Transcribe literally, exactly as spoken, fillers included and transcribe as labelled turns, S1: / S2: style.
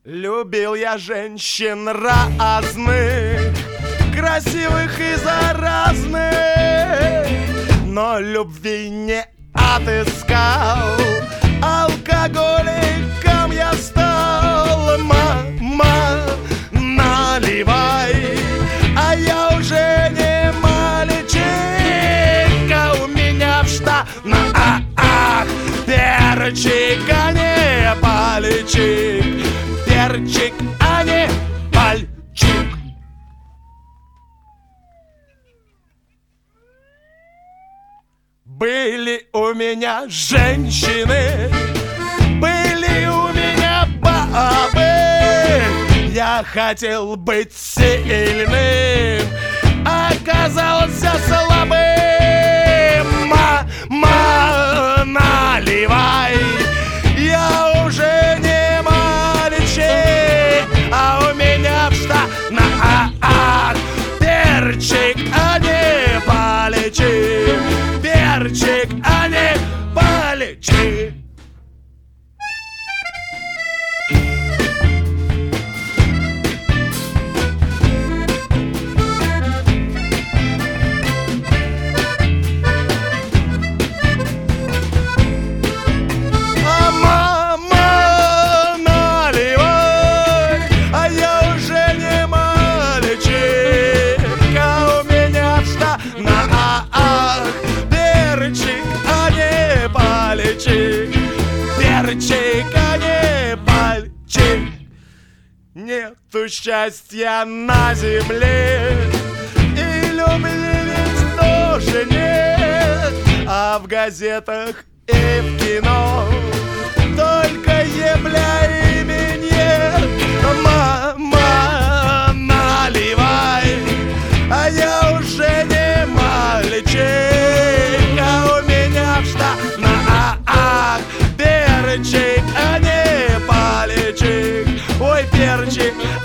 S1: Любил я женщин разных, красивых и заразных, но любви не отыскал. Алкоголиком я стал. Мама, наливай, а я уже не мальчик, а у меня в штанах перчик, а не пальчик. Перчик, а не пальчик. Были у меня женщины, были у меня бабы. Я хотел быть сильным, оказался слабым. Мама, наливай, я уже не мальчик, а у меня в штанах перчик, а не пальчик. Перчик, а не пальчик. А мама, наливай, а я уже не мальчик, а у меня в штанах перчик, а не пальчик. Перчик, а не пальчик. Нету счастья на земле, и любви ведь тоже нет, а в газетах и в кино только ебля и минет. Мама, наливай, а я уже не мальчик, а у меня в штанах перчик, а не пальчик. Ой, перчик,